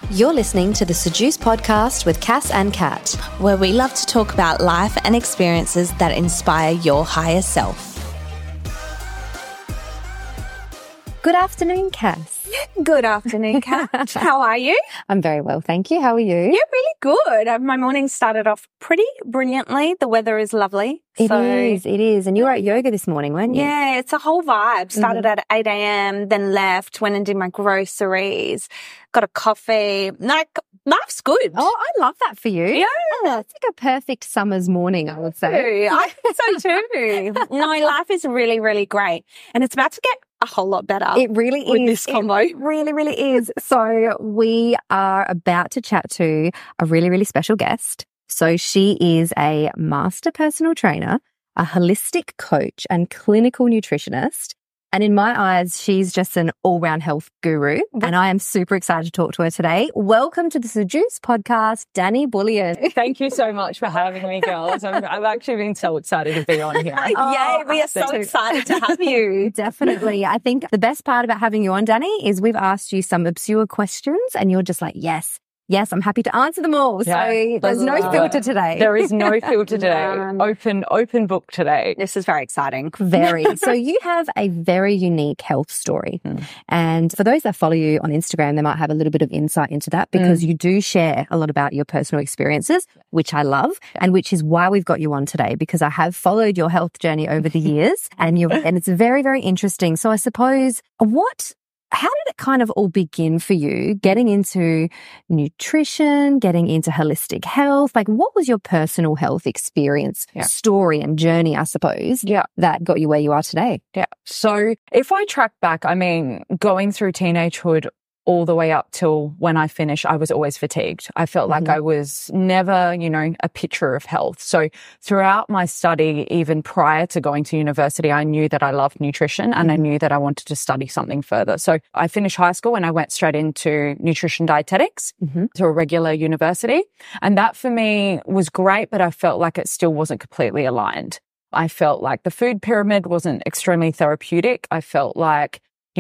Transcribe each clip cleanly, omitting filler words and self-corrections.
You're listening to the Seduce podcast with Cass and Kat, where we love to talk about life and experiences that inspire your higher self. Good afternoon, Cass. Good afternoon, Kat. How are you? I'm very well, thank you. How are you? Yeah, really good. My morning started off pretty brilliantly. The weather is lovely. It is. And you were at yoga this morning, weren't you? Yeah, it's a whole vibe. Started at 8 a.m., then left, went and did my groceries, got a coffee. Like, life's good. Oh, I love that for you. Yeah. It's like a perfect summer's morning, I would say. I think so too. No, life is really, really great. And it's about to get a whole lot better. It really is. With this combo. It really, really is. So we are about to chat to a really, really special guest. So she is a master personal trainer, a holistic coach and clinical nutritionist. And in my eyes, she's just an all-round health guru. And I am super excited to talk to her today. Welcome to the Seduce podcast, Dani Bullion. Thank you so much for having me, girls. I've actually been so excited to be on here. Yay, we are so excited to have you. Definitely. I think the best part about having you on, Dani, is we've asked you some obscure questions and you're just like, yes, I'm happy to answer them all. Yeah, so there's no filter today. There is no filter today. Open book today. This is very exciting. Very. So you have a very unique health story. And for those that follow you on Instagram, they might have a little bit of insight into that because you do share a lot about your personal experiences, which I love, and which is why we've got you on today, because I have followed your health journey over the years and it's very, very interesting. So I suppose how did it kind of all begin for you, getting into nutrition, getting into holistic health? Like, what was your personal health experience, story and journey, I suppose, that got you where you are today? Yeah. So if I track back, going through teenagehood all the way up till when I finished, I was always fatigued. I felt like I was never, a picture of health. So throughout my study, even prior to going to university, I knew that I loved nutrition and I knew that I wanted to study something further. So I finished high school and I went straight into nutrition dietetics to a regular university. And that for me was great, but I felt like it still wasn't completely aligned. I felt like the food pyramid wasn't extremely therapeutic. I felt like,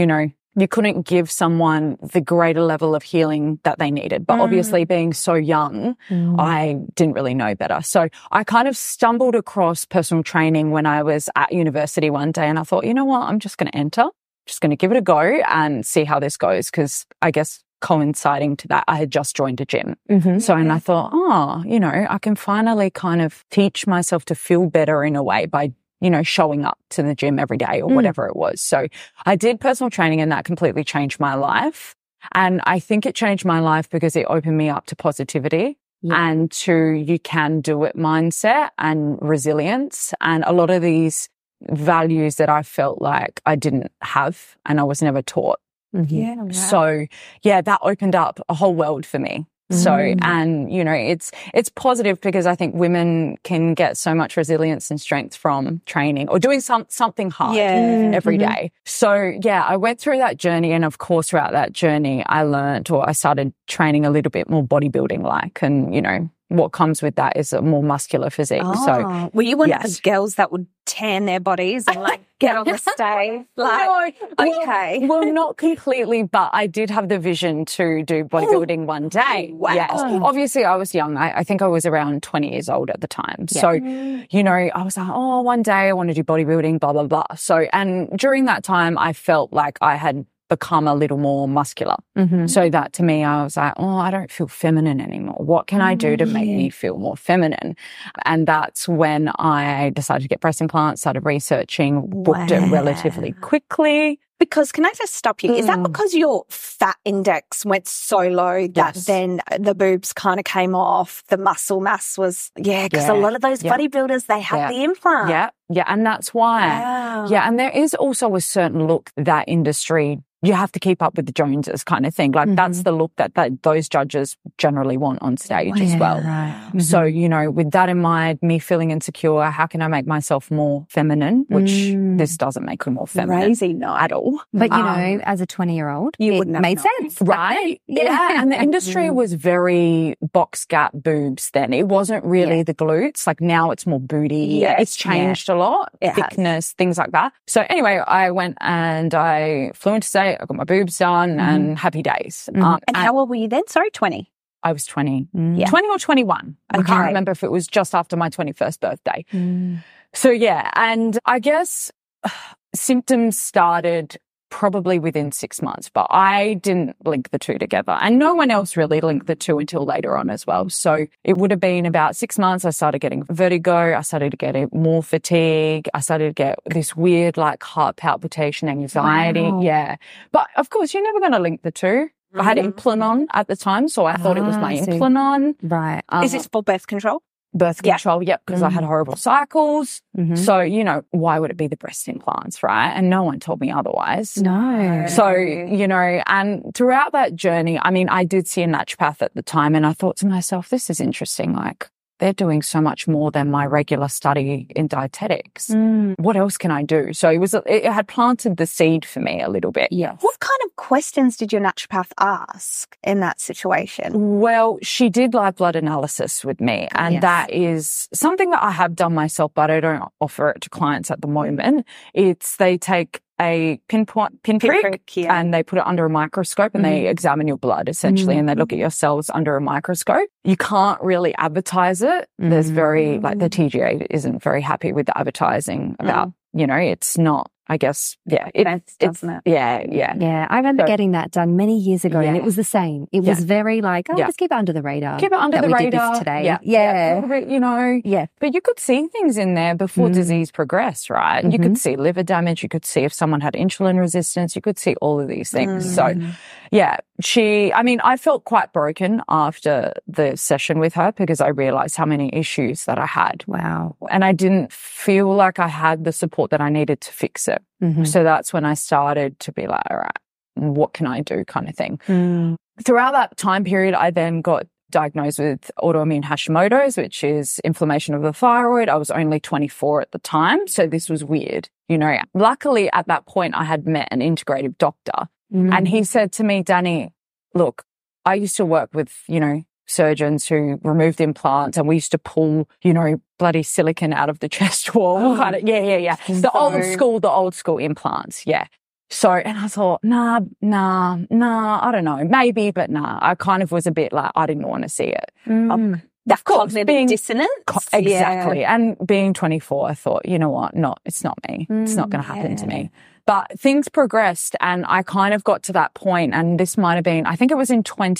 you couldn't give someone the greater level of healing that they needed. But obviously being so young, I didn't really know better. So I kind of stumbled across personal training when I was at university one day and I thought, you know what, I'm just going to enter, just going to give it a go and see how this goes. Because I guess coinciding to that, I had just joined a gym. So, and I thought, I can finally kind of teach myself to feel better in a way by showing up to the gym every day or whatever it was. So I did personal training and that completely changed my life. And I think it changed my life because it opened me up to positivity and to you can do it mindset and resilience. And a lot of these values that I felt like I didn't have and I was never taught. So that opened up a whole world for me. So, and, it's positive because I think women can get so much resilience and strength from training or doing something hard every day. So, I went through that journey. And of course, throughout that journey, I started training a little bit more bodybuilding like, and, what comes with that is a more muscular physique. So, were you one of the girls that would tan their bodies and get on the stage? Well, not completely, but I did have the vision to do bodybuilding one day. Wow. Yes. Obviously, I was young. I think I was around 20 years old at the time. So, I was like, one day I want to do bodybuilding, blah, blah, blah. So, and during that time, I felt like I had become a little more muscular. So that to me, I was like, I don't feel feminine anymore. What can I do to make me feel more feminine? And that's when I decided to get breast implants, started researching, booked it relatively quickly. Because can I just stop you? Is that because your fat index went so low that then the boobs kind of came off, the muscle mass was, because a lot of those bodybuilders, they have the implant. Yeah. And that's why. Wow. Yeah. And there is also a certain look that industry, you have to keep up with the Joneses kind of thing. Like that's the look that those judges generally want on stage as well. Right. So, with that in mind, me feeling insecure, how can I make myself more feminine? Which this doesn't make me more feminine Crazy, no. at all. all. But, you know, as a 20-year-old, you wouldn't have made known. sense. Right? Yeah. And the industry was very box gap boobs then. It wasn't really the glutes. Like now it's more booty. Yes. It's changed a lot. Thickness, things like that. So anyway, I went and I flew into state. I got my boobs done and happy days. And how old were you then? Sorry, 20. I was 20. 20 or 21. I Okay. can't remember if it was just after my 21st birthday. So yeah, and I guess symptoms started probably within 6 months, but I didn't link the two together. And no one else really linked the two until later on as well. So it would have been about 6 months. I started getting vertigo. I started getting more fatigue. I started to get this weird like heart palpitation, anxiety. Wow. Yeah. But of course, you're never going to link the two. I had Implanon at the time, so I thought it was my Implanon. Right. Is this for birth control? Birth control, yep, because I had horrible cycles. So, you know, why would it be the breast implants, right? And no one told me otherwise. No. So, you know, and throughout that journey, I mean, I did see a naturopath at the time and I thought to myself, this is interesting. Like, they're doing so much more than my regular study in dietetics. What else can I do? So it had planted the seed for me a little bit. Yes. What kind of questions did your naturopath ask in that situation? Well, she did live blood analysis with me, and that is something that I have done myself, but I don't offer it to clients at the moment. They take a pinprick and they put it under a microscope and they examine your blood essentially and they look at your cells under a microscope. You can't really advertise it. There's the TGA isn't very happy with the advertising about, you know, it's not, I guess, doesn't it? Yeah, I remember getting that done many years ago and it was the same. It was very like, just keep it under the radar. Keep it under the radar. We did this today. Yeah. A little bit, you know. Yeah. But you could see things in there before disease progressed, right? You could see liver damage. You could see if someone had insulin resistance. You could see all of these things. So, yeah, I felt quite broken after the session with her because I realized how many issues that I had. Wow. And I didn't feel like I had the support that I needed to fix it. So that's when I started to be like, all right, what can I do kind of thing. Throughout that time period, I then got diagnosed with autoimmune Hashimoto's, which is inflammation of the thyroid. I was only 24 at the time. So this was weird. You know, luckily at that point, I had met an integrative doctor and he said to me, Dani, look, I used to work with, you know, surgeons who removed implants and we used to pull, you know, bloody silicone out of the chest wall. The old school implants. Yeah. So, and I thought, nah, I don't know, maybe, but nah. I kind of was a bit like, I didn't want to see it. That cognitive dissonance. Exactly. Yeah. And being 24, I thought, you know what? No, it's not me. It's not going to happen to me. But things progressed and I kind of got to that point, and this might have been, I think it was in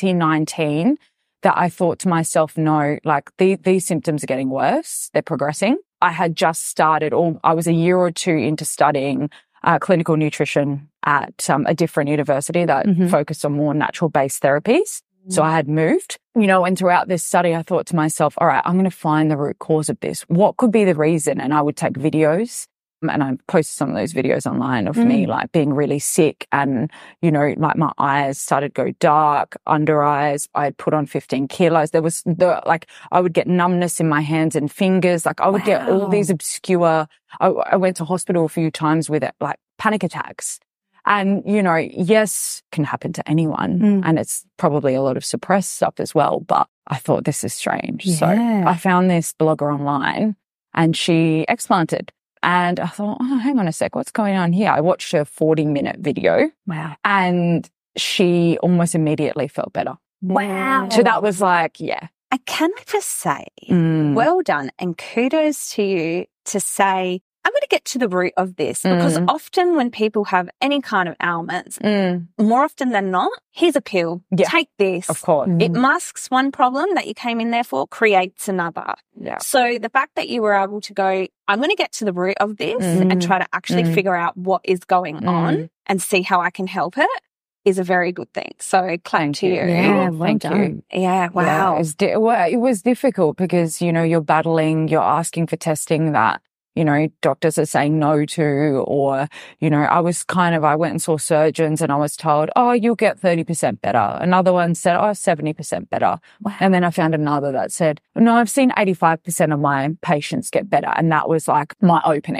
2019 that I thought to myself, no, like these symptoms are getting worse. They're progressing. I had just started, or I was a year or two into studying clinical nutrition at a different university that focused on more natural-based therapies. So I had moved, you know, and throughout this study, I thought to myself, all right, I'm going to find the root cause of this. What could be the reason? And I would take videos. And I posted some of those videos online of me like being really sick and, you know, like my eyes started to go dark, under eyes. I had put on 15 kilos. There was I would get numbness in my hands and fingers. Like I would get all these obscure, I went to hospital a few times with it, like panic attacks. And, you know, yes, can happen to anyone. And it's probably a lot of suppressed stuff as well. But I thought this is strange. Yeah. So I found this blogger online and she explanted. And I thought, oh, hang on a sec, what's going on here? I watched a 40-minute video. Wow. And she almost immediately felt better. Wow. So that was like, yeah. And can I just say, well done and kudos to you to say, I'm going to get to the root of this, because often when people have any kind of ailments, more often than not, here's a pill, take this. Of course. It masks one problem that you came in there for, creates another. Yeah. So the fact that you were able to go, I'm going to get to the root of this and try to actually figure out what is going on and see how I can help it is a very good thing. So clap to you. Yeah, well done. Yeah, wow. Yeah, it was difficult because, you know, you're asking for testing that, you know, doctors are saying no to, or, you know, I went and saw surgeons and I was told, oh, you'll get 30% better. Another one said, oh, 70% better. Wow. And then I found another that said, no, I've seen 85% of my patients get better. And that was like my opening.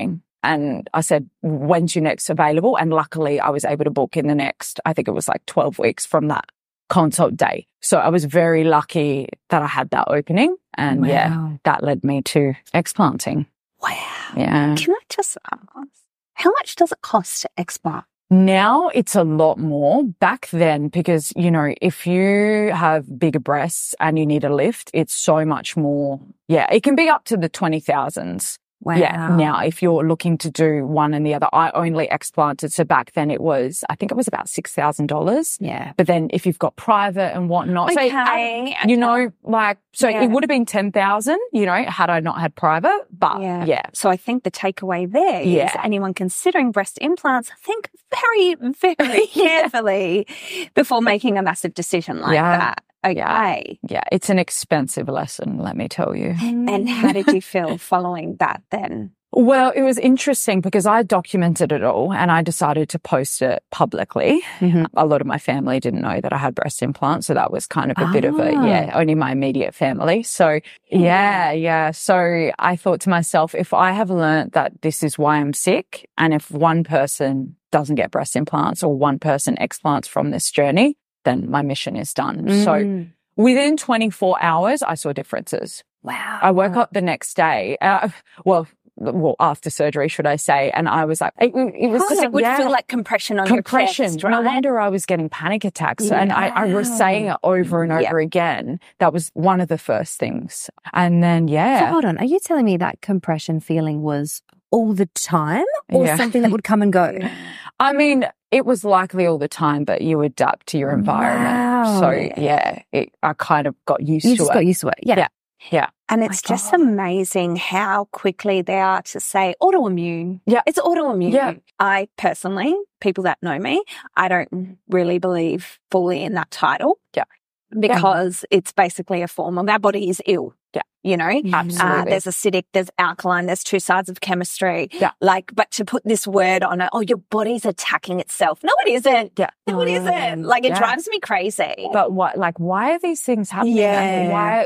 And I said, when's your next available? And luckily I was able to book in the next, I think it was like 12 weeks from that consult day. So I was very lucky that I had that opening. And that led me to explanting. Wow. Yeah. Can I just ask, how much does it cost to explant? Now it's a lot more. Back then, because, you know, if you have bigger breasts and you need a lift, it's so much more. Yeah, it can be up to the 20,000s. Wow. Yeah. Now, if you're looking to do one and the other, I only explanted. So back then I think it was about $6,000. Yeah. But then if you've got private and whatnot, Okay. so, you know, like, so it would have been 10,000, you know, had I not had private. But yeah. So I think the takeaway there is anyone considering breast implants, think very, very carefully before making a massive decision like that. Okay. Yeah. It's an expensive lesson, let me tell you. And how did you feel following that then? Well, it was interesting because I documented it all and I decided to post it publicly. Mm-hmm. A lot of my family didn't know that I had breast implants. So that was kind of a bit of only my immediate family. So yeah. So I thought to myself, if I have learned that this is why I'm sick, and if one person doesn't get breast implants or one person explants from this journey, then my mission is done. So within 24 hours, I saw differences. Wow. I woke up the next day, well, after surgery, should I say, and I was like, it was just, it would feel like compression on your chest, right? No wonder I was getting panic attacks. And I was saying it over and over again. That was one of the first things. And then, So hold on, are you telling me that compression feeling was all the time or something that would come and go? I mean, it was likely all the time, but you adapt to your environment. Wow. So I kind of got used to it. You just got used to it. Yeah. And it's just amazing how quickly they are to say autoimmune. Yeah. It's autoimmune. Yeah. I personally, people that know me, I don't really believe fully in that title. Yeah. Because it's basically a form of our body is ill. Yeah. You know, absolutely. There's acidic, there's alkaline, there's two sides of chemistry. Yeah. But to put this word on it, your body's attacking itself. No, it isn't. Yeah. No, it isn't. Like, it drives me crazy. But why are these things happening? Yeah.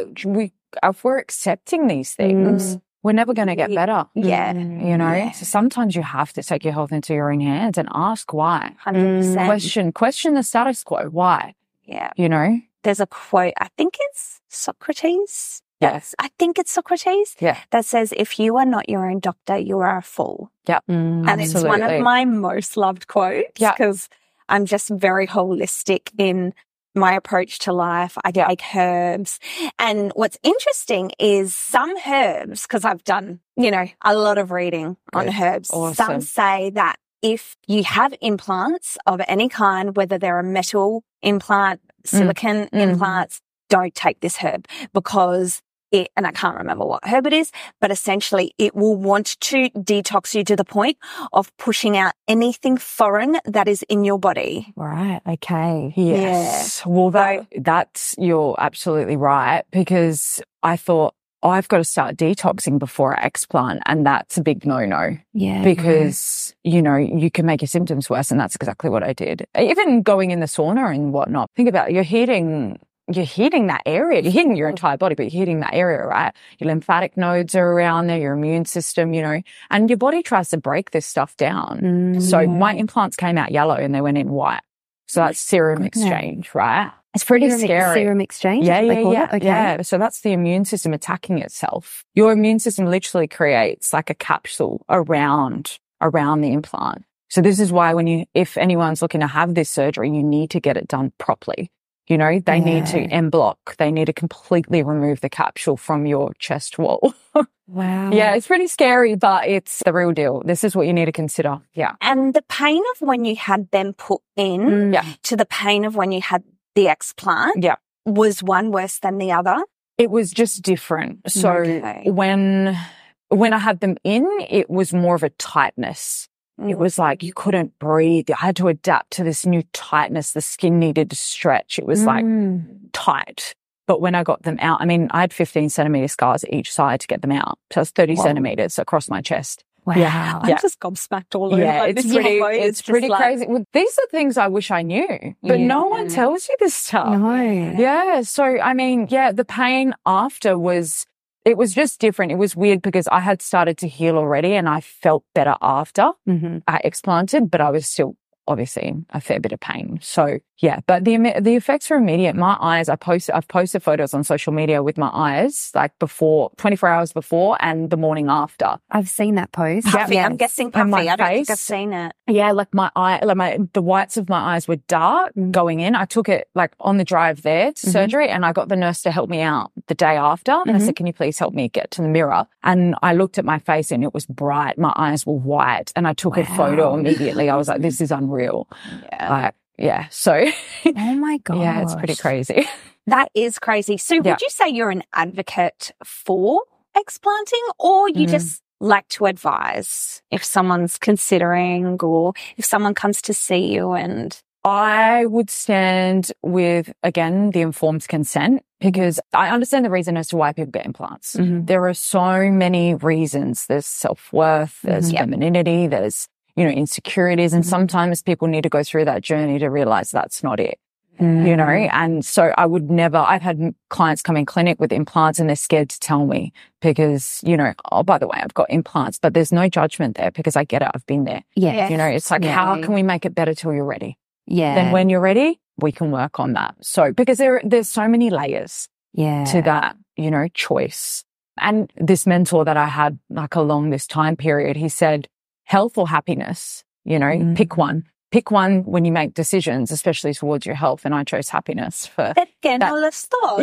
If we're accepting these things, we're never going to get better. Yeah. You know, so sometimes you have to take your health into your own hands and ask why. 100%. Question the status quo. Why? Yeah. You know? There's a quote, I think it's Socrates. Yes. I think it's Socrates. Yeah. That says, if you are not your own doctor, you are a fool. Yep. And it's one of my most loved quotes because I'm just very holistic in my approach to life. I take herbs. And what's interesting is some herbs, because I've done, a lot of reading on herbs. Awesome. Some say that if you have implants of any kind, whether they're a metal implant, silicone implants, don't take this herb because and I can't remember what herb it is, but essentially it will want to detox you to the point of pushing out anything foreign that is in your body. Right. Okay. Yes. Yeah. Well, you're absolutely right, because I thought, I've got to start detoxing before I explant, and that's a big no-no. Yeah. Because, you can make your symptoms worse, and that's exactly what I did. Even going in the sauna and whatnot. Think about it, you're heating that area. You're heating your entire body, but you're heating that area, right? Your lymphatic nodes are around there, your immune system, and your body tries to break this stuff down. So my implants came out yellow and they went in white. So that's serum exchange, right? It's pretty scary. Serum exchange? Yeah. Okay. Yeah. So that's the immune system attacking itself. Your immune system literally creates like a capsule around the implant. So this is why if anyone's looking to have this surgery, you need to get it done properly. They need to en bloc. They need to completely remove the capsule from your chest wall. Wow. Yeah, it's pretty scary, but it's the real deal. This is what you need to consider. Yeah. And the pain of when you had them put in to the pain of when you had the explant, was one worse than the other? It was just different. So when I had them in, it was more of a tightness. It was like you couldn't breathe. I had to adapt to this new tightness. The skin needed to stretch. It was like tight. But when I got them out, I had 15 centimeter scars each side to get them out. So it's 30 centimeters across my chest. Wow. Yeah. I'm just gobsmacked all over. Yeah, it's pretty crazy. Well, these are things I wish I knew, but no one tells you this stuff. No. Yeah. So, the pain after was, it was just different. It was weird because I had started to heal already and I felt better after I explanted, but I was still obviously in a fair bit of pain. So yeah, but the effects are immediate. My eyes, I've posted photos on social media with my eyes, like before, 24 hours before and the morning after. I've seen that post. Puffy, yes. I'm guessing puffy. I don't think I've seen it. Yeah, like the whites of my eyes were dark going in. I took it like on the drive there to surgery and I got the nurse to help me out the day after. And I said, can you please help me get to the mirror? And I looked at my face and it was bright. My eyes were white and I took a photo immediately. I was like, this is unreal. Yeah. So. Oh my God. Yeah, it's pretty crazy. That is crazy. So would you say you're an advocate for explanting or you just like to advise if someone's considering or if someone comes to see you? And I would stand with, again, the informed consent because I understand the reason as to why people get implants. There are so many reasons. There's self-worth, there's femininity, there's, insecurities. And sometimes people need to go through that journey to realize that's not it. And so I've had clients come in clinic with implants and they're scared to tell me because, oh, by the way, I've got implants, but there's no judgment there because I get it. I've been there. Yeah. It's like, how can we make it better till you're ready? Yeah. Then when you're ready, we can work on that. So, because there's so many layers to that, choice. And this mentor that I had like along this time period, he said, health or happiness, pick one. Pick one when you make decisions, especially towards your health. And I chose happiness for that. Well, I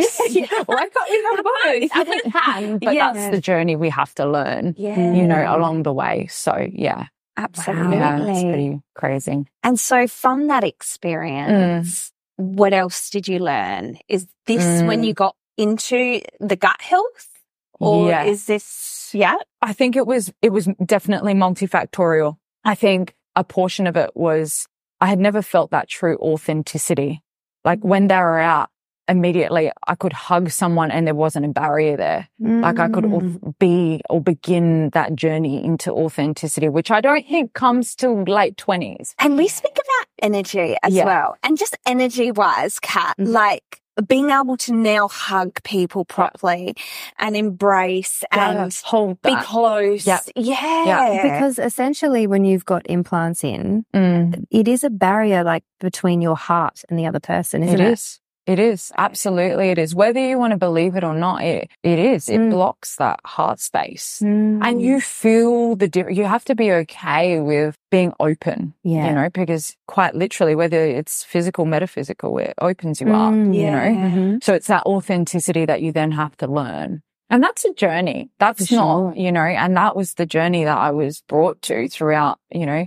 can't we have both? I think can, but that's the journey we have to learn, along the way. So, yeah. Absolutely. Yeah, it's pretty crazy. And so from that experience, what else did you learn? Is this when you got into the gut health? Or is this, I think it was definitely multifactorial. I think a portion of it was I had never felt that true authenticity. Like when they were out, immediately I could hug someone and there wasn't a barrier there. Like I could begin that journey into authenticity, which I don't think comes till late 20s. And we speak about energy as well. And just energy-wise, Kat, like being able to now hug people properly and embrace and hold be close. Because essentially when you've got implants in, it is a barrier like between your heart and the other person, isn't it? It is. Absolutely it is. Whether you want to believe it or not, it is. It blocks that heart space. And you feel you have to be okay with being open, because quite literally, whether it's physical, metaphysical, it opens you up, So it's that authenticity that you then have to learn. And that's a journey. That's not, and that was the journey that I was brought to throughout,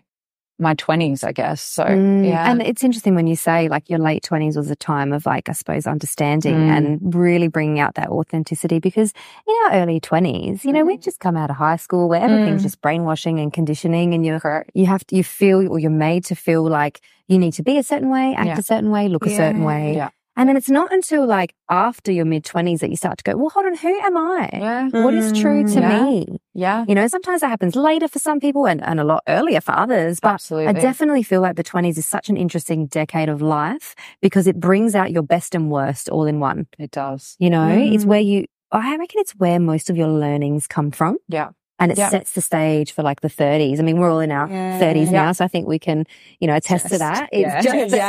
my 20s, I guess. So, And it's interesting when you say like your late 20s was a time of like, I suppose, understanding and really bringing out that authenticity because in our early 20s, we've just come out of high school where everything's just brainwashing and conditioning and you feel or you're made to feel like you need to be a certain way, act a certain way, look a certain way. Yeah. And then it's not until like after your mid-20s that you start to go, well, hold on, who am I? Yeah. What is true to me? Yeah. Sometimes that happens later for some people and a lot earlier for others. But absolutely. I definitely feel like the 20s is such an interesting decade of life because it brings out your best and worst all in one. It does. It's where I reckon it's where most of your learnings come from. Yeah. And it sets the stage for like the 30s. I mean, we're all in our 30s now, so I think we can, attest to that. It's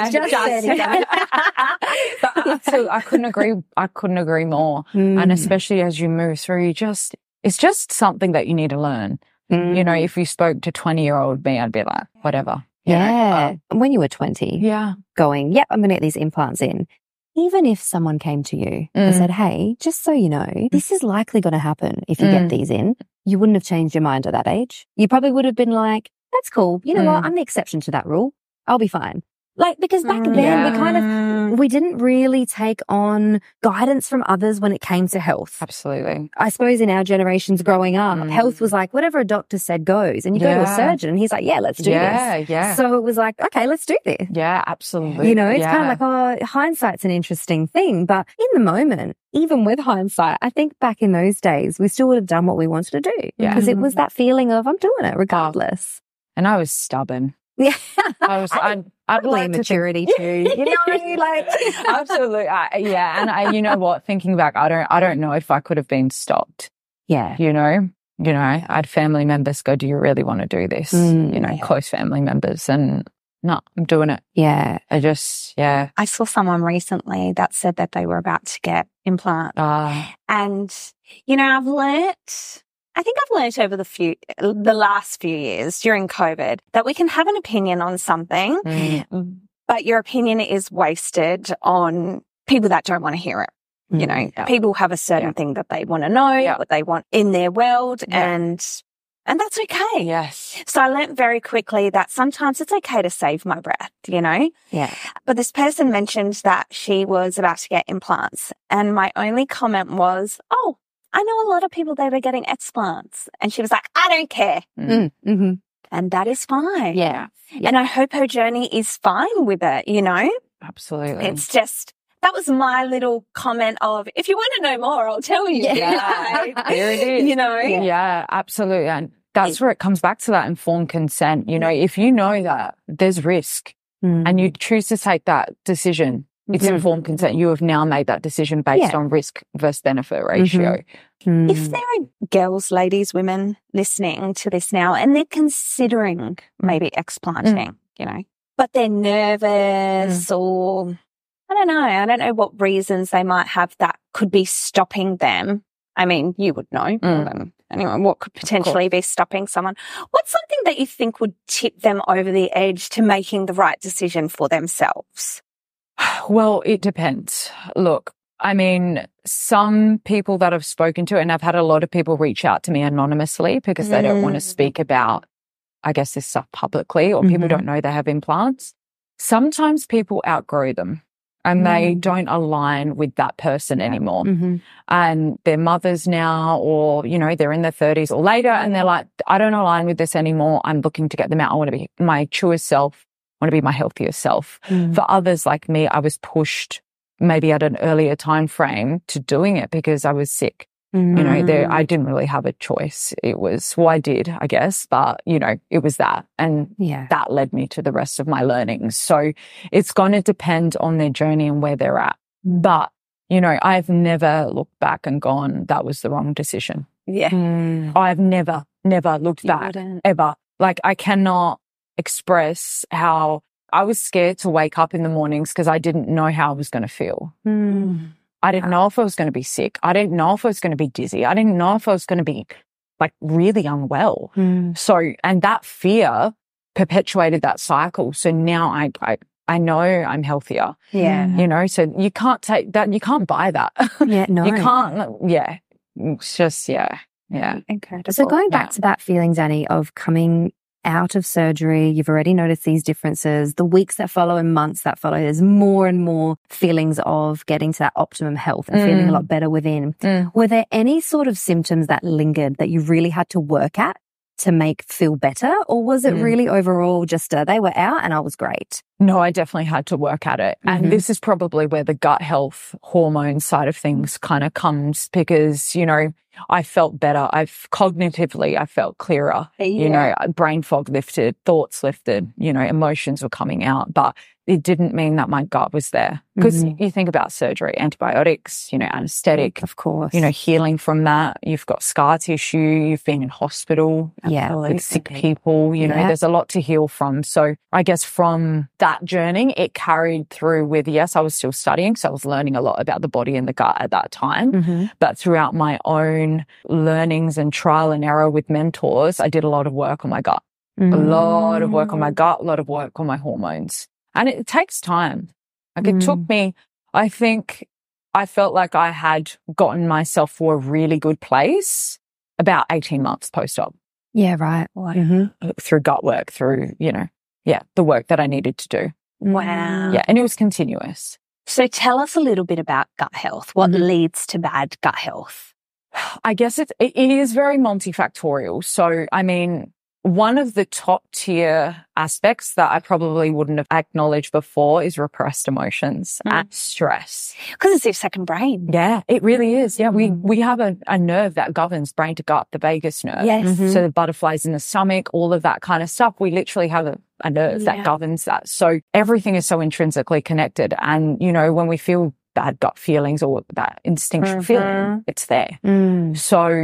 So I couldn't agree more. And especially as you move through, it's just something that you need to learn. If you spoke to 20-year-old me, I'd be like, whatever. When you were 20, going, yep, I'm going to get these implants in. Even if someone came to you and said, hey, just so you know, this is likely going to happen if you get these in, you wouldn't have changed your mind at that age. You probably would have been like, that's cool. You know what? I'm the exception to that rule. I'll be fine. Like, because back then we didn't really take on guidance from others when it came to health. Absolutely. I suppose in our generations growing up, health was like whatever a doctor said goes. And you go to a surgeon and he's like, yeah, let's do this. Yeah. So it was like, okay, let's do this. Yeah, absolutely. It's kind of like, hindsight's an interesting thing. But in the moment, even with hindsight, I think back in those days, we still would have done what we wanted to do. Because it was that feeling of, I'm doing it regardless. And I was stubborn. Yeah. I'd like maturity too. Absolutely. And you know what? Thinking back, I don't know if I could have been stopped. Yeah. You know, I had family members go, do you really want to do this? Close family members, and no, I'm doing it. Yeah. I saw someone recently that said that they were about to get implants. And, I think I've learnt over the last few years during COVID that we can have an opinion on something, but your opinion is wasted on people that don't want to hear it. People have a certain thing that they want to know, what they want in their world, and that's okay. Yes. So I learnt very quickly that sometimes it's okay to save my breath, Yeah. But this person mentioned that she was about to get implants, and my only comment was, oh, I know a lot of people that are getting explants. And she was like, I don't care. Mm-hmm. And that is fine. Yeah. And I hope her journey is fine with it, Absolutely. It's just, that was my little comment of, if you want to know more, I'll tell you. Yeah. There it is. Yeah, absolutely. And that's where it comes back to that informed consent. If you know that there's risk and you choose to take that decision, it's informed consent. You have now made that decision based on risk versus benefit ratio. If there are girls, ladies, women listening to this now and they're considering maybe explanting, but they're nervous or I don't know what reasons they might have that could be stopping them. I mean, you would know. Anyway, what could potentially be stopping someone? What's something that you think would tip them over the edge to making the right decision for themselves? Well, it depends. Look, I mean, some people that I've spoken to, and I've had a lot of people reach out to me anonymously because they don't want to speak about, I guess, this stuff publicly, or people don't know they have implants. Sometimes people outgrow them and they don't align with that person anymore. And they're mothers now, or, they're in their 30s or later, and they're like, I don't align with this anymore. I'm looking to get them out. I want to be my truest self. I want to be my healthier self. For others like me, I was pushed maybe at an earlier time frame to doing it because I was sick. I didn't really have a choice. It was, I did, I guess, but, it was that. And that led me to the rest of my learnings. So it's going to depend on their journey and where they're at. But, I've never looked back and gone, that was the wrong decision. Yeah. I've never looked back, ever. Like, I cannot express how I was scared to wake up in the mornings because I didn't know how I was going to feel. I didn't know if I was going to be sick. I didn't know if I was going to be dizzy. I didn't know if I was going to be like really unwell. So, and that fear perpetuated that cycle. So now I know I'm healthier. Yeah. So you can't take that. You can't buy that. Yeah, no. You can't. Yeah. It's just, yeah. Incredible. So going back to that feeling, Dani, of coming out of surgery, you've already noticed these differences. The weeks that follow and months that follow, there's more and more feelings of getting to that optimum health and feeling a lot better within. Were there any sort of symptoms that lingered that you really had to work at to make feel better? Or was it really overall just they were out and I was great? No, I definitely had to work at it. And this is probably where the gut health hormone side of things kind of comes because, I felt better. Cognitively, I felt clearer. Brain fog lifted, thoughts lifted, emotions were coming out, but it didn't mean that my gut was there. Because you think about surgery, antibiotics, anesthetic, of course, healing from that. You've got scar tissue. You've been in hospital with sick people. There's a lot to heal from. So I guess from that journey, it carried through with, yes, I was still studying. So I was learning a lot about the body and the gut at that time. But throughout my own learnings and trial and error with mentors, I did a lot of work on my gut, a lot of work on my gut, a lot of work on my hormones. And it takes time. Like it took me, I think I felt like I had gotten myself for a really good place about 18 months post-op. Yeah, right. Through gut work, through, the work that I needed to do. Wow. Yeah. And it was continuous. So tell us a little bit about gut health. What leads to bad gut health? I guess it is very multifactorial. So, I mean, one of the top tier aspects that I probably wouldn't have acknowledged before is repressed emotions and stress. Because it's your second brain. Yeah, it really is. Yeah, we have a nerve that governs brain to gut, the vagus nerve. Yes. So the butterflies in the stomach, all of that kind of stuff, we literally have a nerve that governs that. So everything is so intrinsically connected. And, when we feel bad gut feelings or that instinctual feeling, it's there. So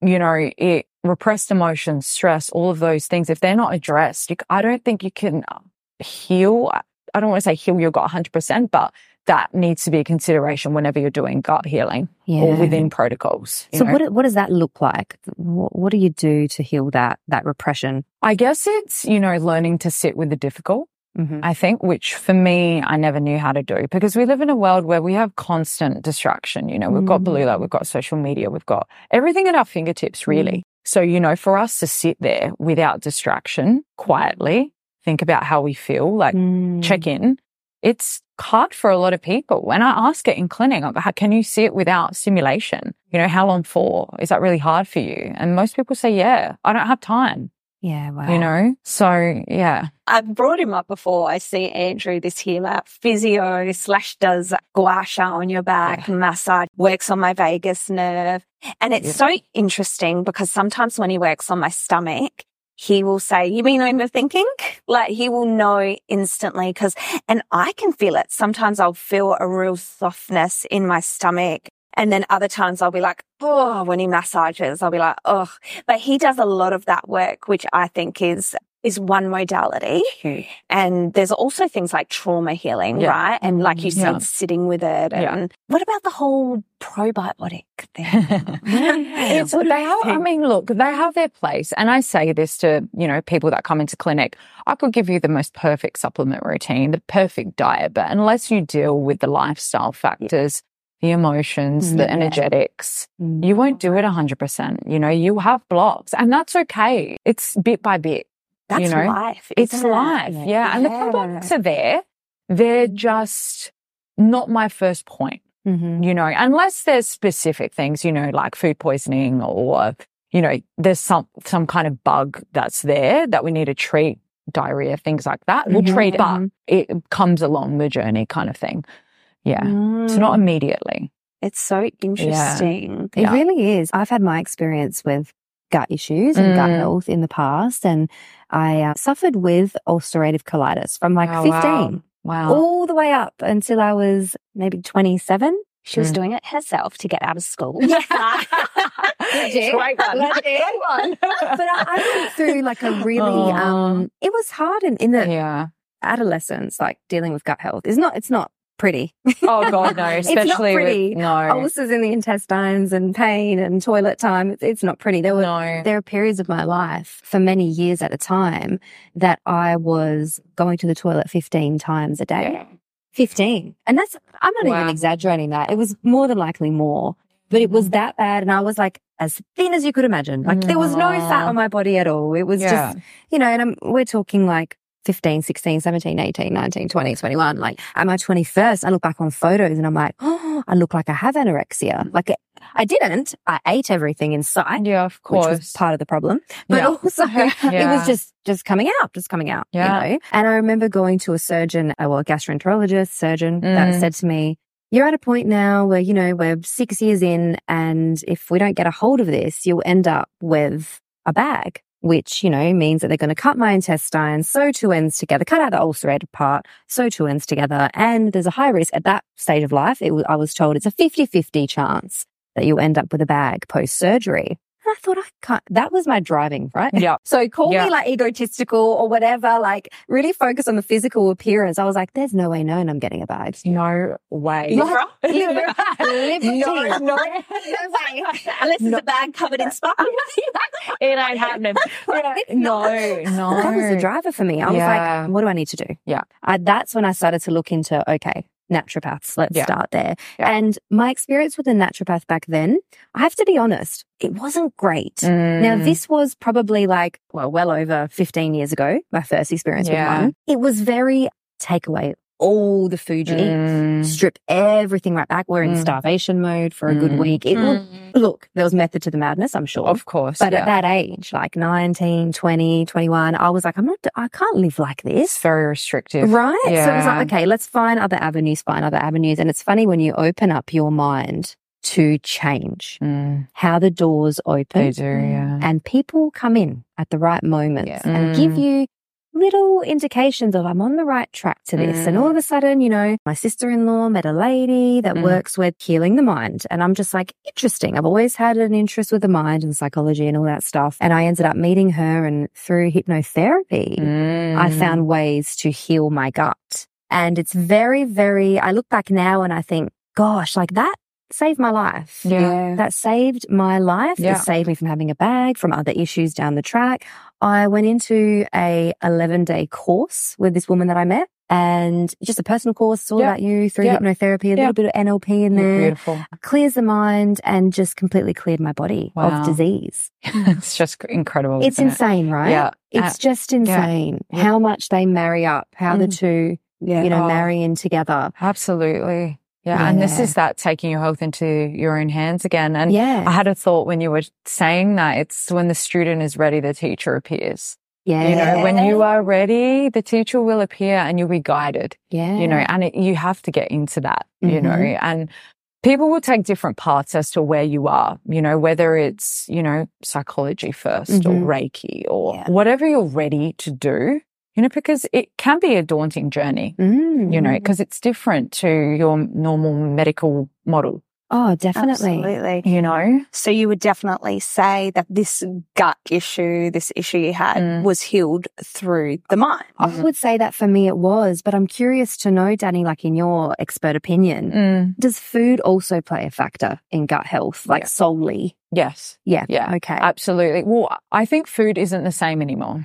you know, repressed emotions, stress, all of those things, if they're not addressed, I don't think you can heal. I don't want to say heal your gut 100%, but that needs to be a consideration whenever you're doing gut healing or within protocols. So what does that look like? What do you do to heal that repression? I guess it's, you know, learning to sit with the difficult. I think, which for me, I never knew how to do, because we live in a world where we have constant distraction. You know, we've got blue light, we've got social media, we've got everything at our fingertips, really. So, you know, for us to sit there without distraction, quietly, think about how we feel, like check in, it's hard for a lot of people. When I ask it in clinic, can you sit without stimulation? You know, how long for? Is that really hard for you? And most people say, yeah, I don't have time. Yeah, wow. You know, so yeah. I've brought him up before. I see Andrew, this healer, physio / does gua sha on your back, massage, works on my vagus nerve. And it's so interesting because sometimes when he works on my stomach, he will say, you mean overthinking? Like he will know instantly and I can feel it. Sometimes I'll feel a real softness in my stomach. And then other times I'll be like, oh, when he massages, I'll be like, oh, but he does a lot of that work, which I think is one modality. And there's also things like trauma healing, right? And like you said, sitting with it. And what about the whole probiotic thing? They have their place. And I say this to, you know, people that come into clinic, I could give you the most perfect supplement routine, the perfect diet, but unless you deal with the lifestyle factors, the emotions, the energetics, you won't do it 100%. You know, you have blocks and that's okay. It's bit by bit. That's life. It's life. Yeah. And the products are there. They're just not my first point, you know, unless there's specific things, you know, like food poisoning or, you know, there's some kind of bug that's there that we need to treat, diarrhea, things like that. We'll treat it, but it comes along the journey kind of thing. Yeah. So not immediately. It's so interesting. It really is. I've had my experience with gut issues and gut health in the past, and I suffered with ulcerative colitis from like 15 all the way up until I was maybe 27. She was doing it herself to get out of school. Yeah. Great one. But I went through like a really, it was hard in the adolescence, like dealing with gut health. It's not pretty. Oh God, no. Especially it's not pretty. With, no. Ulcers in the intestines and pain and toilet time. It's not pretty. There were periods of my life for many years at a time that I was going to the toilet 15 times a day. Yeah. 15. And I'm not even exaggerating that. It was more than likely more, but it was that bad. And I was like as thin as you could imagine. Like there was no fat on my body at all. It was just, you know, and we're talking like 15, 16, 17, 18, 19, 20, 21. Like at my 21st, I look back on photos and I'm like, oh, I look like I have anorexia. Like I didn't. I ate everything in sight. Yeah, of course. Which was part of the problem. But also it was just coming out, you know. And I remember going to a surgeon, a gastroenterologist surgeon that said to me, you're at a point now where, you know, we're 6 years in and if we don't get a hold of this, you'll end up with a bag. Which, you know, means that they're going to cut my intestines, sew two ends together, cut out the ulcerated part, sew two ends together. And there's a high risk at that stage of life. I was told it's a 50-50 chance that you'll end up with a bag post-surgery. And I thought that was my driving, right? Yeah. So call me like egotistical or whatever, like really focus on the physical appearance. I was like, there's no way I'm getting a bag. No way. No way. Unless it's a bag covered in sparkles. It ain't happening. No. That was the driver for me. I was like, what do I need to do? Yeah. That's when I started to look into, okay, naturopaths. Let's start there. Yeah. And my experience with a naturopath back then, I have to be honest, it wasn't great. Now, this was probably like, well over 15 years ago, my first experience with one. It was very take away all the food you eat, strip everything right back. We're in starvation mode for a good week. Look, there was method to the madness, I'm sure. Of course. But at that age, like 19, 20, 21, I was like, I can't live like this. It's very restrictive. Right? Yeah. So it was like, okay, let's find other avenues. And it's funny when you open up your mind to change, how the doors open. They do, and people come in at the right moments and give you little indications of I'm on the right track to this. And all of a sudden, you know, my sister-in-law met a lady that works with healing the mind. And I'm just like, interesting. I've always had an interest with the mind and psychology and all that stuff. And I ended up meeting her, and through hypnotherapy, I found ways to heal my gut. And it's very, very, I look back now and I think, gosh, like that saved my life. Yeah. That saved my life. Yeah. It saved me from having a bag, from other issues down the track. I went into a 11-day course with this woman that I met, and just a personal course. It's all about you through hypnotherapy, a little bit of NLP in there. Beautiful. Clears the mind and just completely cleared my body of disease. It's just incredible. It's insane, right? Yeah. It's just insane how much they marry up, how the two, you know, marry in together. Absolutely. Yeah. And this is that taking your health into your own hands again. And I had a thought when you were saying that, it's when the student is ready, the teacher appears. Yeah. You know, when you are ready, the teacher will appear and you'll be guided. Yeah. You know, and you have to get into that, you know, and people will take different paths as to where you are, you know, whether it's, you know, psychology first or Reiki or whatever you're ready to do. You know, because it can be a daunting journey, you know, because it's different to your normal medical model. Oh, definitely. Absolutely. You know? So you would definitely say that this gut issue, this issue you had was healed through the mind. I would say that for me it was, but I'm curious to know, Danny, like in your expert opinion, does food also play a factor in gut health, like solely? Yes. Yeah. Yeah. Okay. Absolutely. Well, I think food isn't the same anymore.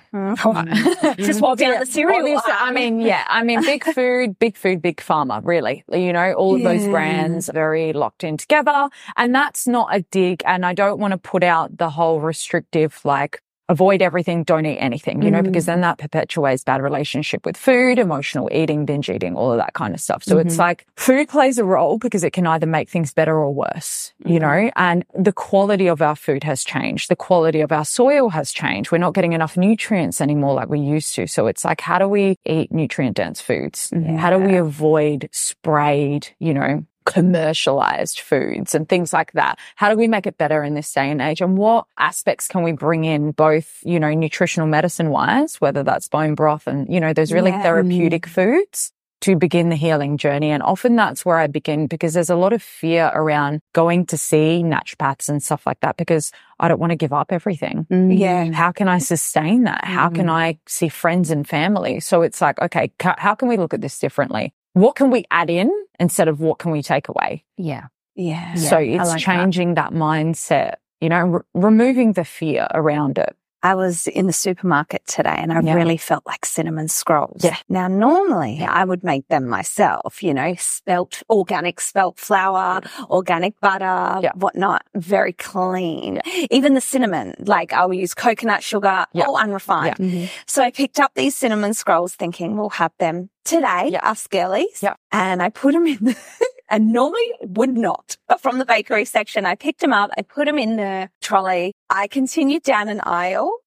Just walk down the cereal. I mean, big food, big pharma, really. You know, all of those brands very locked in together. And that's not a dig. And I don't want to put out the whole restrictive, like, avoid everything, don't eat anything, you know, because then that perpetuates bad relationship with food, emotional eating, binge eating, all of that kind of stuff. So it's like food plays a role because it can either make things better or worse, you know, and the quality of our food has changed. The quality of our soil has changed. We're not getting enough nutrients anymore like we used to. So it's like, how do we eat nutrient dense foods? How do we avoid sprayed, you know, commercialized foods and things like that? How do we make it better in this day and age? And what aspects can we bring in, both, you know, nutritional medicine wise, whether that's bone broth and, you know, those really therapeutic foods to begin the healing journey. And often that's where I begin, because there's a lot of fear around going to see naturopaths and stuff like that, because I don't want to give up everything. How can I sustain that? How can I see friends and family? So it's like, okay, how can we look at this differently? What can we add in instead of what can we take away? Yeah. So it's like changing that mindset, you know, removing the fear around it. I was in the supermarket today and I really felt like cinnamon scrolls. Now, normally I would make them myself, you know, organic spelt flour, organic butter, whatnot, very clean. Even the cinnamon, like I'll use coconut sugar, all unrefined. So I picked up these cinnamon scrolls thinking we'll have them today, us girlies. And I put them in and normally would not. But from the bakery section, I picked them up. I put them in the trolley. I continued down an aisle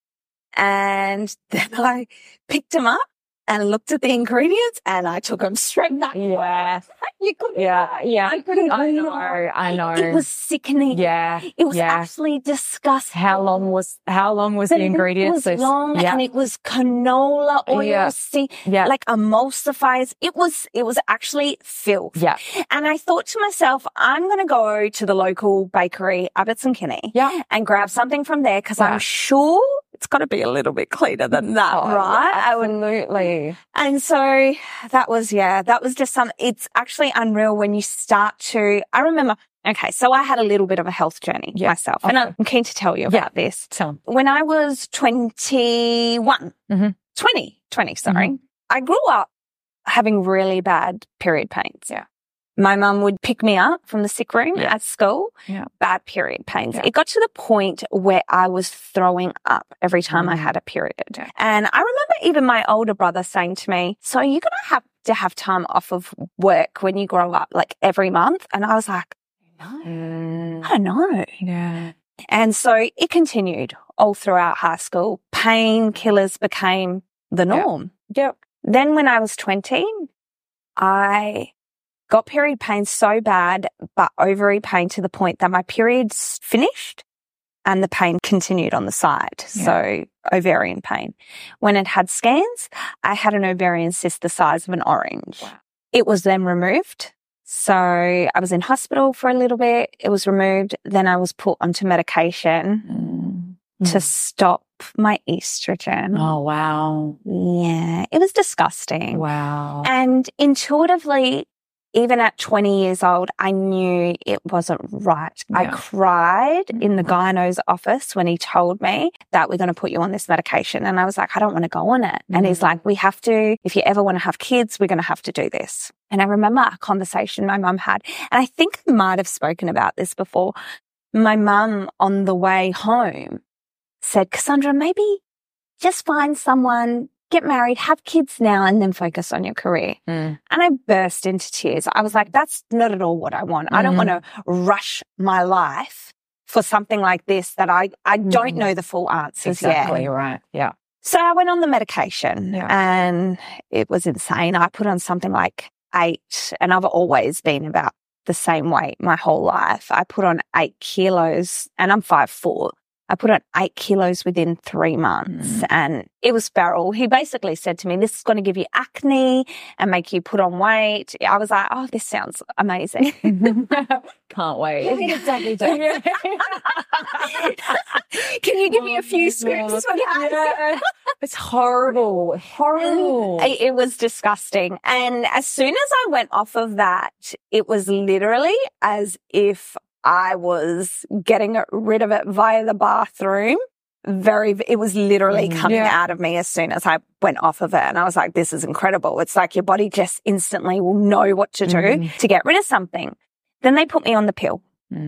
and then I picked them up and looked at the ingredients and I took them straight back. You couldn't. I couldn't. I know. It was sickening. It was absolutely disgusting. How long was the ingredients? It was long and it was canola oil, like emulsifiers. It was actually filth. And I thought to myself, I'm going to go to the local bakery, Abbots and Kinney, and grab something from there because I'm sure it's got to be a little bit cleaner than that, right? Absolutely. And so that was just something. It's actually unreal when you start to, I remember, okay, so I had a little bit of a health journey myself, and I'm keen to tell you about this. When I was 20, I grew up having really bad period pains. My mum would pick me up from the sick room at school, bad period pains. It got to the point where I was throwing up every time I had a period. And I remember even my older brother saying to me, so you're going to have time off of work when you grow up, like every month? And I was like, no, I don't know. And so it continued all throughout high school. Painkillers became the norm. Then when I was 20, I got period pain so bad, but ovary pain to the point that my periods finished and the pain continued on the side. Yeah. So ovarian pain. When it had scans, I had an ovarian cyst the size of an orange. Wow. It was then removed. So I was in hospital for a little bit. It was removed. Then I was put onto medication to stop my estrogen. Oh, wow. Yeah. It was disgusting. Wow. And intuitively, even at 20 years old, I knew it wasn't right. Yeah. I cried in the gyno's office when he told me that we're going to put you on this medication. And I was like, I don't want to go on it. And he's like, we have to, if you ever want to have kids, we're going to have to do this. And I remember a conversation my mum had, and I think I might have spoken about this before. My mum on the way home said, Cassandra, maybe just find someone, get married, have kids now, and then focus on your career. And I burst into tears. I was like, that's not at all what I want. I don't want to rush my life for something like this that I don't know the full answers yet. Exactly, right. Yeah. So I went on the medication and it was insane. I put on something like 8, and I've always been about the same weight my whole life. I put on 8 kilos and I'm 5'4". I put on 8 kilos within 3 months and it was feral. He basically said to me, this is going to give you acne and make you put on weight. I was like, oh, this sounds amazing. Can't wait. Exactly. Can you give me a few scoops for that? It's horrible. Horrible. It was disgusting. And as soon as I went off of that, it was literally as if I was getting rid of it via the bathroom. It was literally coming out of me as soon as I went off of it. And I was like, this is incredible. It's like your body just instantly will know what to do to get rid of something. Then they put me on the pill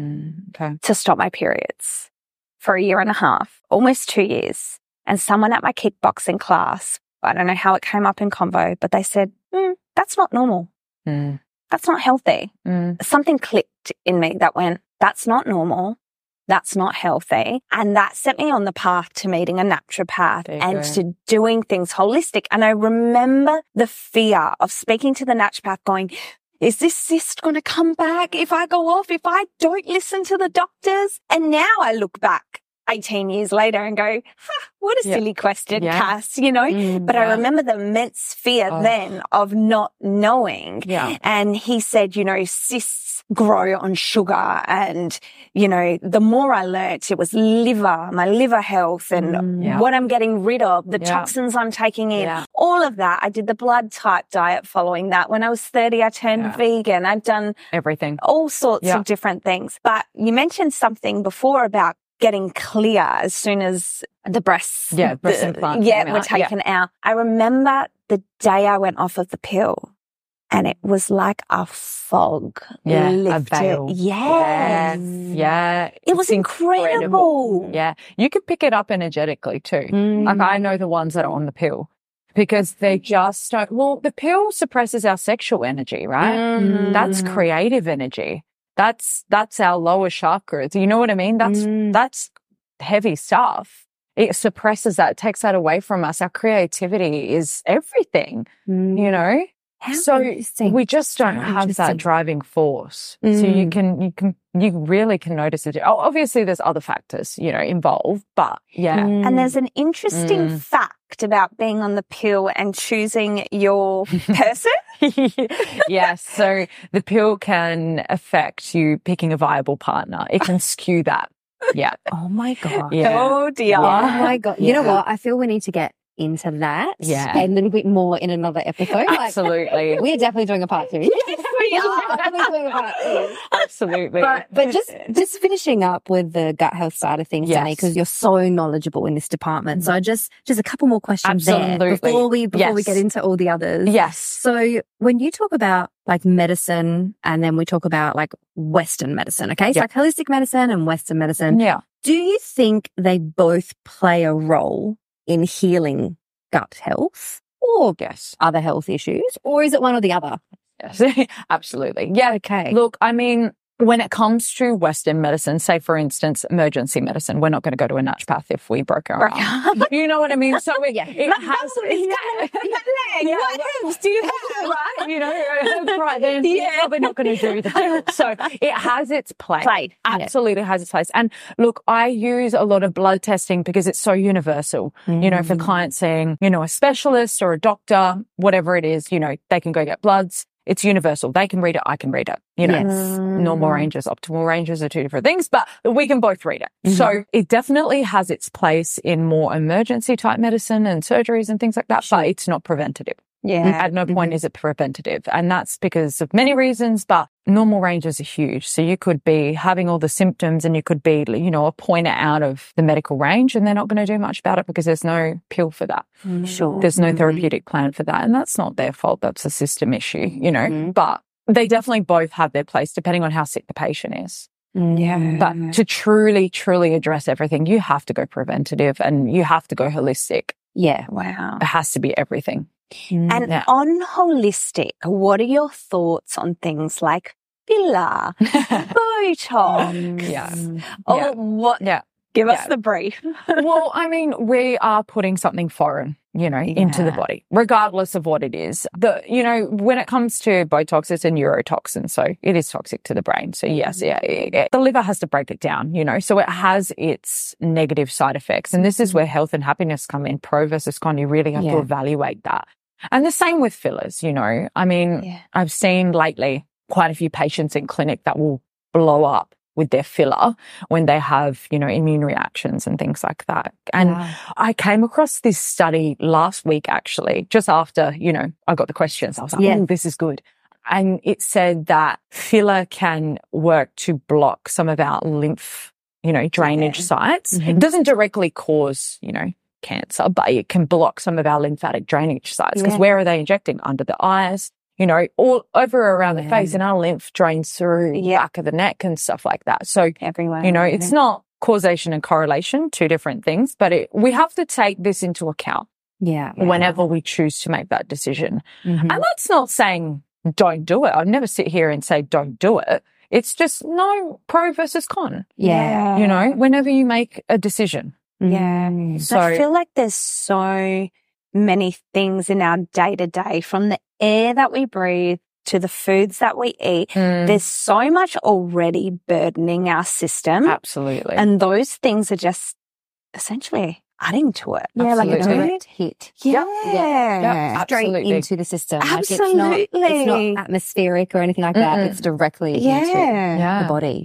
to stop my periods for 1.5 years, almost 2 years. And someone at my kickboxing class, I don't know how it came up in convo, but they said, that's not normal. That's not healthy. Something clicked in me that went, that's not normal. That's not healthy. And that set me on the path to meeting a naturopath and to doing things holistic. And I remember the fear of speaking to the naturopath going, is this cyst going to come back if I go off, if I don't listen to the doctors? And now I look back 18 years later and go, what a silly question, Cass, you know? But I remember the immense fear then of not knowing. And he said, you know, cysts grow on sugar. And, you know, the more I learnt, it was my liver health and what I'm getting rid of, the toxins I'm taking in, all of that. I did the blood type diet following that. When I was 30, I turned vegan. I've done everything, all sorts of different things. But you mentioned something before about getting clear as soon as the breasts, breast implants were taken out. I remember the day I went off of the pill and it was like a fog lifted. A veil. Yes. Yeah. It was incredible. Yeah. You can pick it up energetically too. Like I know the ones that are on the pill because they just don't, well, the pill suppresses our sexual energy, right? That's creative energy. That's our lower chakras. You know what I mean? That's heavy stuff. It suppresses that, it takes that away from us. Our creativity is everything, you know? So we just don't have that driving force. So you really can notice it. Obviously there's other factors, you know, involved, but And there's an interesting fact about being on the pill and choosing your person. Yes. So the pill can affect you picking a viable partner. It can skew that. Yeah. Oh my God. Yeah. Oh dear. Oh my God. You know what? I feel we need to get into that a little bit more in another episode. Absolutely. We're definitely doing a part 2. Yes, we are. Definitely doing a part 2. Absolutely. But just finishing up with the gut health side of things, Danny, because you're so knowledgeable in this department. So just a couple more questions there before we get into all the others. Yes. So when you talk about like medicine and then we talk about like Western medicine, okay? So like holistic medicine and Western medicine. Yeah. Do you think they both play a role in healing gut health or other health issues, or is it one or the other? Yes, absolutely. Yeah. Okay. Look, I mean, when it comes to Western medicine, say for instance, emergency medicine, we're not going to go to a naturopath if we broke our arm. You know what I mean? So it has, what herbs do you have? Right? You know, right, then you're probably not going to do that. So it has its place. Absolutely has its place. And look, I use a lot of blood testing because it's so universal. You know, if a client's seeing, you know, a specialist or a doctor, whatever it is, you know, they can go get bloods. It's universal. They can read it. I can read it. You know, normal ranges, optimal ranges are two different things, but we can both read it. So it definitely has its place in more emergency type medicine and surgeries and things like that, but it's not preventative. At no point is it preventative. And that's because of many reasons, but normal ranges are huge. So you could be having all the symptoms and you could be, you know, a pointer out of the medical range and they're not going to do much about it because there's no pill for that. There's no therapeutic plan for that. And that's not their fault. That's a system issue, you know, but they definitely both have their place depending on how sick the patient is. But to truly, truly address everything, you have to go preventative and you have to go holistic. It has to be everything. And on holistic, what are your thoughts on things like filler, Botox? Give us the brief. Well, I mean, we are putting something foreign, you know, into the body, regardless of what it is. You know, when it comes to Botox, it's a neurotoxin, so it is toxic to the brain. So yes, the liver has to break it down, you know, so it has its negative side effects. And this is where health and happiness come in, pro versus con. You really have to evaluate that. And the same with fillers, you know, I mean, I've seen lately quite a few patients in clinic that will blow up with their filler when they have, you know, immune reactions and things like that. And I came across this study last week, actually, just after, you know, I got the questions. I was like, oh, this is good. And it said that filler can work to block some of our lymph, you know, drainage sites. It doesn't directly cause, you know, cancer, but it can block some of our lymphatic drainage sites because where are they injecting? Under the eyes, you know, all over around the face, and our lymph drains through the back of the neck and stuff like that. So everywhere, you know, it's not causation and correlation, two different things, but we have to take this into account whenever we choose to make that decision. And that's not saying don't do it. I'd never sit here and say don't do it. It's just no pro versus con. You know, whenever you make a decision. So I feel like there's so many things in our day to day, from the air that we breathe to the foods that we eat. There's so much already burdening our system. Absolutely. And those things are just essentially adding to it. Like a direct hit. Straight Absolutely. into the system. Absolutely. Like it's not atmospheric or anything like that. It's directly into the body.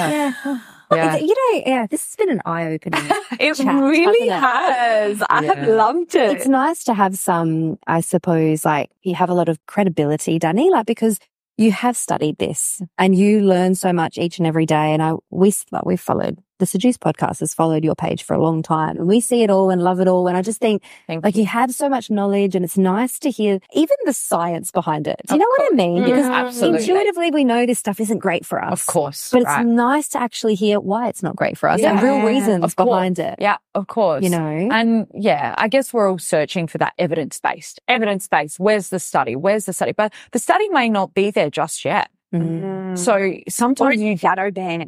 You know, this has been an eye-opening It chat, really has. I have loved it. It's nice to have some, I suppose, like you have a lot of credibility, Dani, like because you have studied this and you learn so much each and every day. And we've followed the Seduce podcast has followed your page for a long time and we see it all and love it all. And I just think like you have so much knowledge and it's nice to hear even the science behind it. Do you know what I mean? Because intuitively we know this stuff isn't great for us. Of course. But it's nice to actually hear why it's not great for us and real reasons behind it. Yeah, of course. You know? And I guess we're all searching for that evidence-based. Evidence-based. Where's the study? But the study may not be there just yet. So sometimes you shadow ban.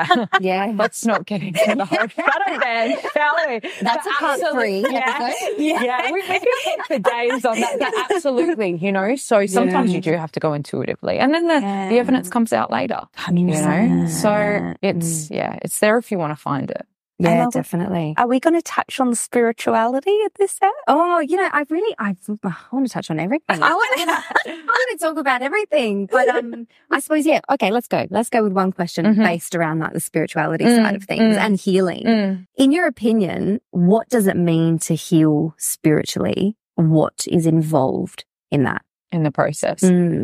Let's not get into the whole shadow ban, shall we? That's a part 3 episode. We can keep for days on that. Absolutely, you know. So sometimes you do have to go intuitively, and then the evidence comes out later. 100%. You know, so it's there if you want to find it. Yeah, definitely. Are we going to touch on spirituality at this step? Oh, you know, I want to touch on everything. I want to talk about everything. But I suppose, okay, let's go. Let's go with one question based around like the spirituality side of things and healing. In your opinion, what does it mean to heal spiritually? What is involved in that? In the process.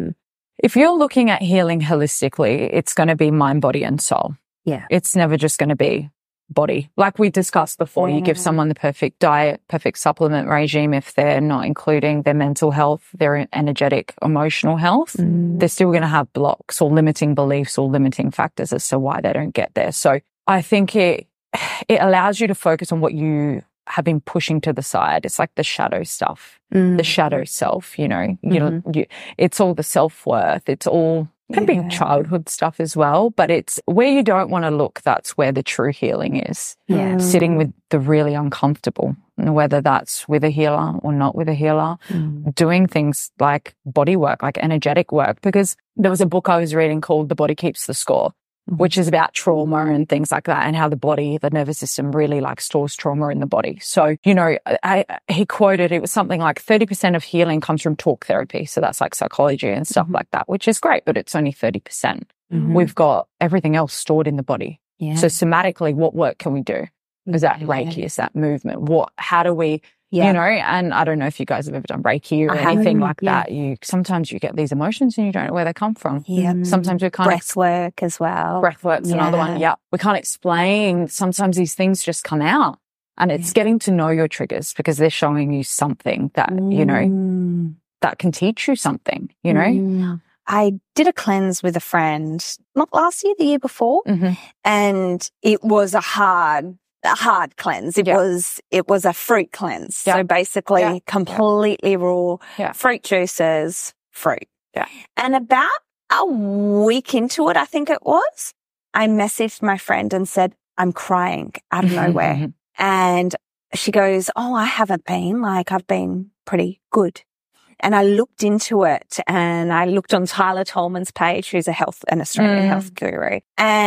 If you're looking at healing holistically, it's going to be mind, body, and soul. Yeah. It's never just going to be body. Like we discussed before, you give someone the perfect diet, perfect supplement regime. If they're not including their mental health, their energetic, emotional health, they're still going to have blocks or limiting beliefs or limiting factors as to why they don't get there. So I think it allows you to focus on what you have been pushing to the side. It's like the shadow stuff, the shadow self, you know, it's all the self-worth. It's all can be childhood stuff as well, but it's where you don't want to look. That's where the true healing is. Sitting with the really uncomfortable, whether that's with a healer or not with a healer, doing things like body work, like energetic work, because there was a book I was reading called The Body Keeps the Score, which is about trauma and things like that, and how the nervous system really like stores trauma in the body. So, you know, he quoted, it was something like 30% of healing comes from talk therapy. So that's like psychology and stuff like that, which is great, but it's only 30%. We've got everything else stored in the body. Yeah. So somatically, what work can we do? Is that Reiki? Is that movement? How do we, you know, and I don't know if you guys have ever done Reiki or anything like that. Sometimes you get these emotions and you don't know where they come from. Yeah. Sometimes we can't. Breath work as well. Breath work's another one. Yeah. We can't explain. Sometimes these things just come out, and it's getting to know your triggers because they're showing you something that, you know, that can teach you something, you know. I did a cleanse with a friend, not last year, the year before, and it was a hard cleanse. It was a fruit cleanse. So basically completely raw fruit juices, fruit. Yeah. And about a week into it, I think it was, I messaged my friend and said, I'm crying out of nowhere. And she goes, oh, I haven't been. Like, I've been pretty good. And I looked into it, and I looked on Tyler Tolman's page, who's an Australian health guru.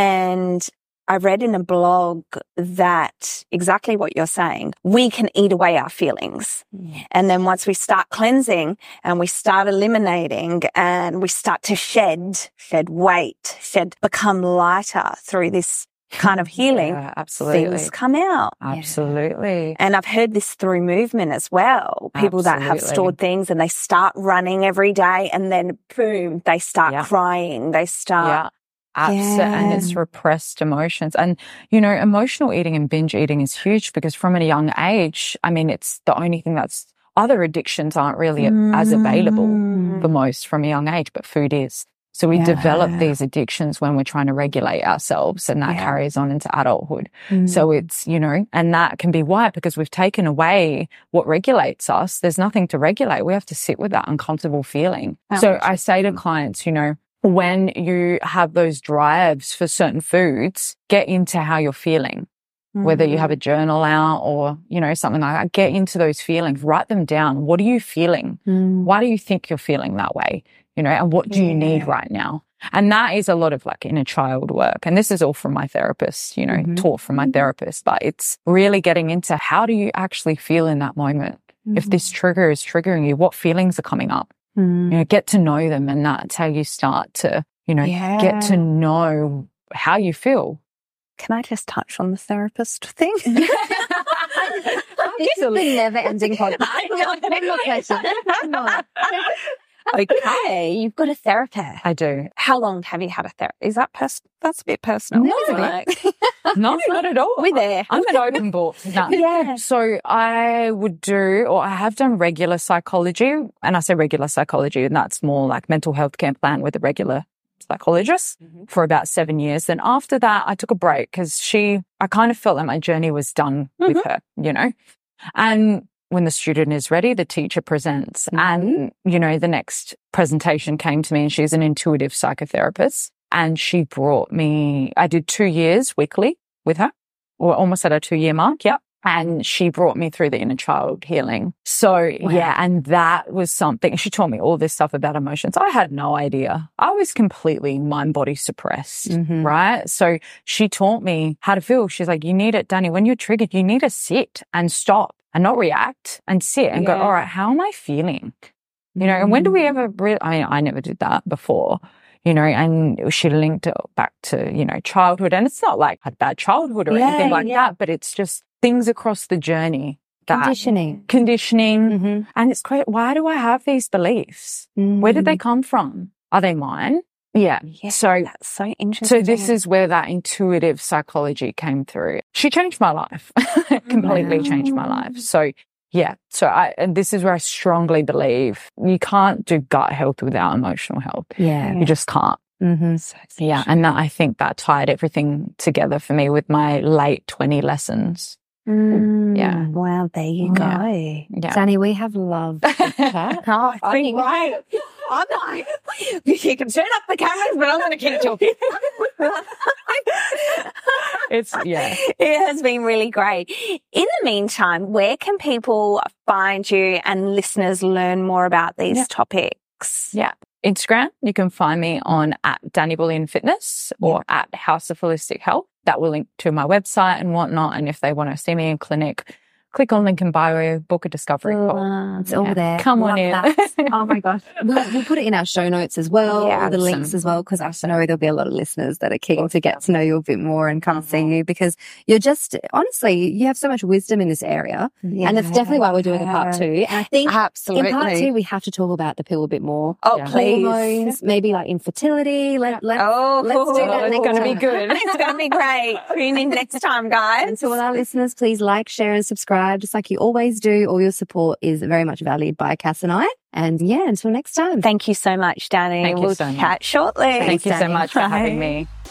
And I read in a blog that exactly what you're saying, we can eat away our feelings. And then once we start cleansing and we start eliminating and we start to shed weight, become lighter through this kind of healing, things come out. Absolutely. And I've heard this through movement as well. People that have stored things and they start running every day, and then boom, they start crying. They start. And it's repressed emotions. And, you know, emotional eating and binge eating is huge because from a young age, I mean, it's the only thing that's, other addictions aren't really as available for most from a young age, but food is. So we develop these addictions when we're trying to regulate ourselves, and that carries on into adulthood. So it's, you know, and that can be why, because we've taken away what regulates us. There's nothing to regulate. We have to sit with that uncomfortable feeling. So I say to clients, you know, when you have those drives for certain foods, get into how you're feeling. Whether you have a journal out or, you know, something like that, get into those feelings, write them down. What are you feeling? Why do you think you're feeling that way? You know, and what do you need right now? And that is a lot of like inner child work. And this is all from my therapist, you know, taught from my therapist, but it's really getting into how do you actually feel in that moment? If this trigger is triggering you, what feelings are coming up? You know, get to know them, and that's how you start to, you know, get to know how you feel. Can I just touch on the therapist thing? This is a never-ending podcast. Okay, you've got a therapist. I do. How long have you had a therapist? Is that that's a bit personal? No, no, not at all. We're there. I'm an open book. No. So I would do, or I have done regular psychology, and I say regular psychology, and that's more like mental health care plan with a regular psychologist for about 7 years. Then after that, I took a break because I kind of felt that my journey was done with her, you know, and when the student is ready, the teacher presents. And, you know, the next presentation came to me, and she's an intuitive psychotherapist. And she brought me, I did 2 years weekly with her, or almost at a 2-year mark. Yep. And she brought me through the inner child healing. So, and that was something. She taught me all this stuff about emotions. I had no idea. I was completely mind-body suppressed, right? So she taught me how to feel. She's like, you need it, Dani, when you're triggered, you need to sit and stop and not react, and sit and go, all right, how am I feeling? You know, and when do we ever I mean, I never did that before, you know, and she linked it back to, you know, childhood. And it's not like I had bad childhood or anything like that, but it's just things across the journey. Conditioning. And it's great. Why do I have these beliefs? Where did they come from? Are they mine? Yeah. So that's so interesting. So this is where that intuitive psychology came through. She changed my life, completely changed my life. So yeah. So and this is where I strongly believe you can't do gut health without emotional health. Yeah. You just can't. Yeah. And I think that tied everything together for me with my late 20 lessons. Yeah. Wow, there you go. Yeah. Dani, we have loved this chat. Oh, I think right. I'm like, you can turn up the cameras, but I'm going to keep talking. It has been really great. In the meantime, where can people find you and listeners learn more about these topics? Yeah. Instagram, you can find me on @DannyBullion or @House of Holistic Health. That will link to my website and whatnot. And if they want to see me in clinic, click on link in bio, book a discovery call. It's all there. Come on in. Oh my gosh. We'll put it in our show notes as well, all the links as well, because I know there'll be a lot of listeners that are keen to get to know you a bit more and come see you, because you're just, honestly, you have so much wisdom in this area. And that's definitely why we're doing a part 2. And I think in part 2, we have to talk about the pill a bit more. Oh, please. Hormones, maybe like infertility. Let's do that. It's going to be good. It's going to be great. Tune in next time, guys. And to all our listeners, please like, share and subscribe, just like you always do. All your support is very much valued by Cass and I. And until next time. Thank you so much, Danny. Thank you so much. We'll chat shortly. Thank you so much for having me.